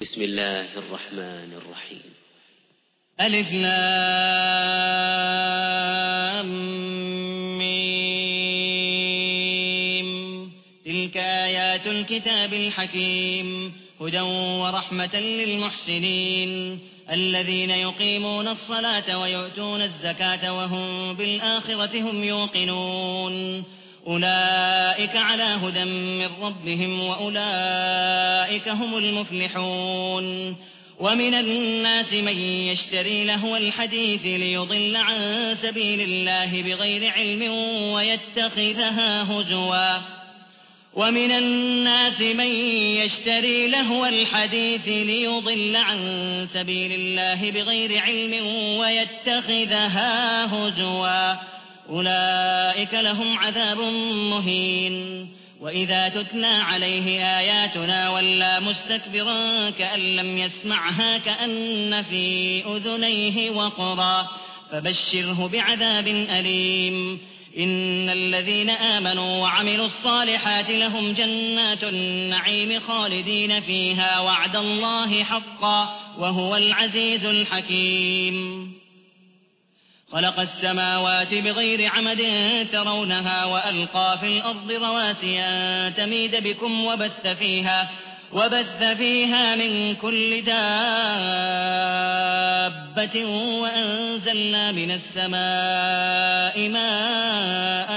بسم الله الرحمن الرحيم. ألف لام ميم. تلك آيات الكتاب الحكيم هدى ورحمة للمحسنين الذين يقيمون الصلاة ويؤتون الزكاة وهم بالآخرة هم يوقنون أولئك على هدى من ربهم وأولئك هم المفلحون. ومن الناس من يشتري لهو الحديث ليضل عن سبيل الله بغير علم ويتخذها هزوا ومن الناس من يشتري لهو الحديث ليضل عن سبيل الله بغير علم ويتخذها هزوا أولئك لهم عذاب مهين. وإذا تتلى عليه آياتنا ولى مستكبرا كأن لم يسمعها كأن في أذنيه وقرا فبشره بعذاب أليم. إن الذين آمنوا وعملوا الصالحات لهم جنات النعيم خالدين فيها وعد الله حقا وهو العزيز الحكيم. خلق السماوات بغير عمد ترونها وألقى في الأرض رواسي أن تميد بكم وبث فيها من كل دابة وأنزلنا من السماء ماء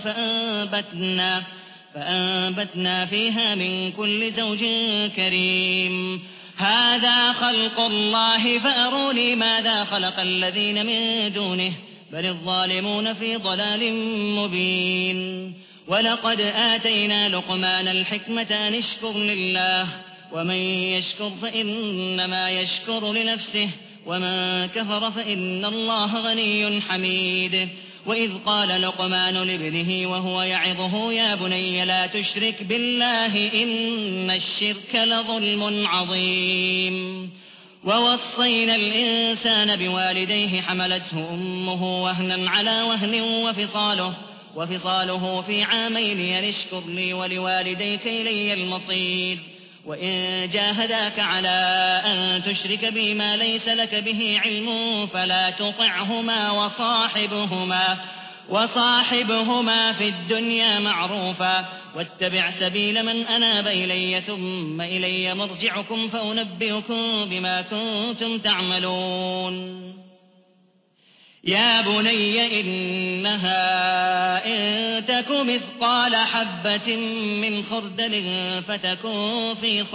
فأنبتنا فيها من كل زوج كريم. هذا خلق الله فأروني ماذا خلق الذين من دونه بل الظالمون في ضلال مبين. ولقد آتينا لقمان الحكمة أن اشكر لله ومن يشكر فإنما يشكر لنفسه ومن كفر فإن الله غني حميد. وإذ قال لقمان لابنه وهو يعظه يا بني لا تشرك بالله إن الشرك لظلم عظيم. ووصينا الإنسان بوالديه حملته أمه وهنا على وهن وفصاله في عامين أن اشكر لي ولوالديك إلي المصير. وإن جاهداك على أن تشرك بي ما ليس لك به علم فلا تطعهما وصاحبهما في الدنيا معروفا واتبع سبيل من أناب إلي ثم إلي مرجعكم فأنبئكم بما كنتم تعملون. يا بني إنها إن تك مثقال حبة من خردل فتكن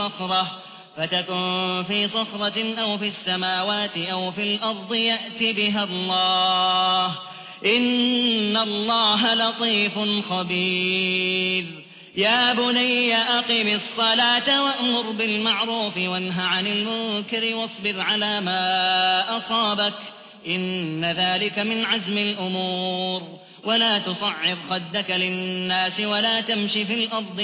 في صخرة أو في السماوات أو في الأرض يأت بها الله إن الله لطيف خبير. يا بني أقم الصلاة وأمر بالمعروف وانه عن المنكر واصبر على ما أصابك إن ذلك من عزم الأمور. ولا تصعر خدك للناس ولا تمش في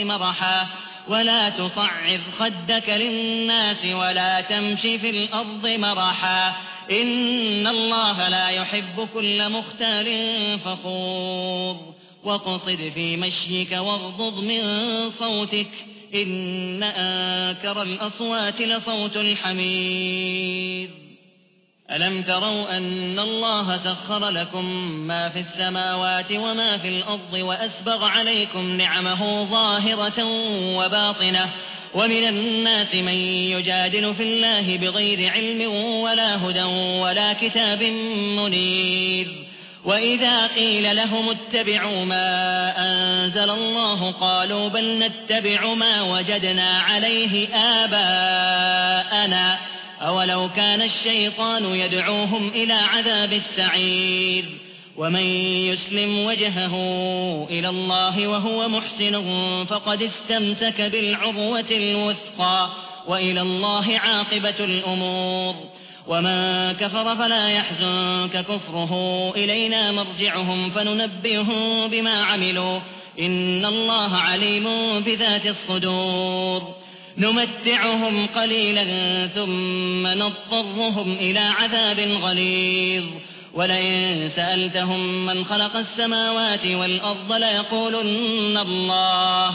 الأرض مرحا إن الله لا يحب كل مختال فخور. واقصد في مشيك واغضض من صوتك إن أنكر الأصوات لصوت الحمير. ألم تروا أن الله سخر لكم ما في السماوات وما في الأرض وأسبغ عليكم نعمه ظاهرة وباطنة ومن الناس من يجادل في الله بغير علم ولا هدى ولا كتاب منير. وإذا قيل لهم اتبعوا ما أنزل الله قالوا بل نتبع ما وجدنا عليه آباءنا أولو كان الشيطان يدعوهم إلى عذاب السعير. ومن يسلم وجهه إلى الله وهو محسن فقد استمسك بالعروة الوثقى وإلى الله عاقبة الأمور. ومن كفر فلا يحزنك كفره إلينا مرجعهم فننبئهم بما عملوا إن الله عليم بذات الصدور. نمتعهم قليلا ثم نضطرهم إلى عذاب غليظ. ولئن سألتهم من خلق السماوات والأرض ليقولن الله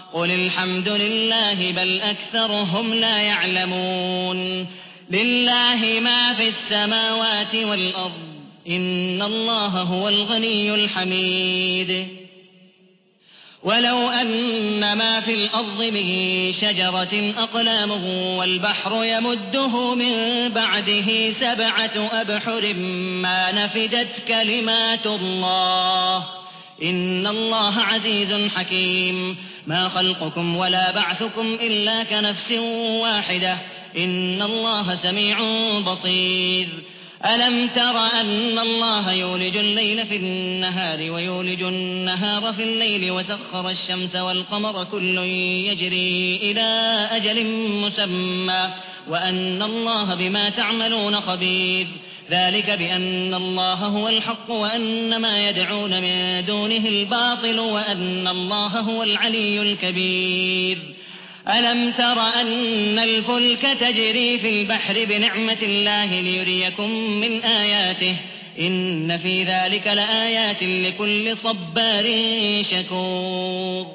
قل الحمد لله بل أكثرهم لا يعلمون لله ما في السماوات والأرض إن الله هو الغني الحميد ولو أن ما في الأرض من شجرة أقلام والبحر يمده من بعده 7 أبحر ما نفدت كلمات الله إن الله عزيز حكيم ما خلقكم ولا بعثكم إلا كنفس واحدة إن الله سميع بصير ألم تر أن الله يولج الليل في النهار ويولج النهار في الليل وسخر الشمس والقمر كل يجري إلى أجل مسمى وأن الله بما تعملون خبير ذلك بأن الله هو الحق وأن ما يدعون من دونه الباطل وأن الله هو العلي الكبير ألم تر أن الفلك تجري في البحر بنعمة الله ليريكم من آياته إن في ذلك لآيات لكل صبار شكور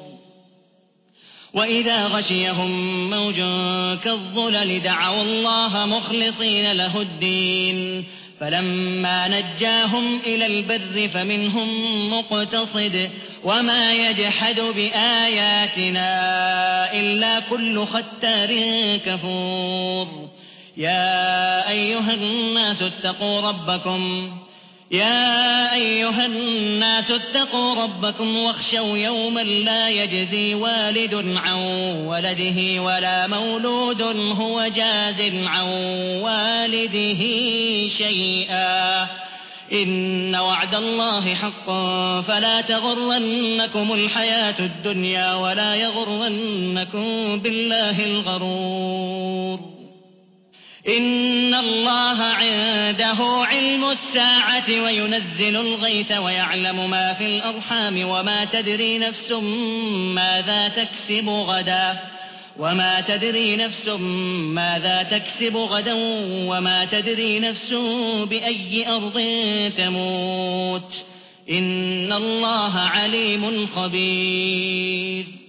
وإذا غشيهم موج كالظلل دعوا الله مخلصين له الدين فلما نجاهم إلى البر فمنهم مقتصد وما يجحد بآياتنا إلا كل ختار كفور يا أيها الناس اتقوا ربكم واخشوا يوما لا يجزي والد عن ولده ولا مولود هو جاز عن والده شيئا إن وعد الله حق فلا تغرنكم الحياة الدنيا ولا يغرنكم بالله الغرور إن الله عنده علم الساعة وينزل الغيث ويعلم ما في الأرحام وما تدري نفس ماذا تكسب غدا وما تدري نفس بأي أرض تموت إن الله عليم خبير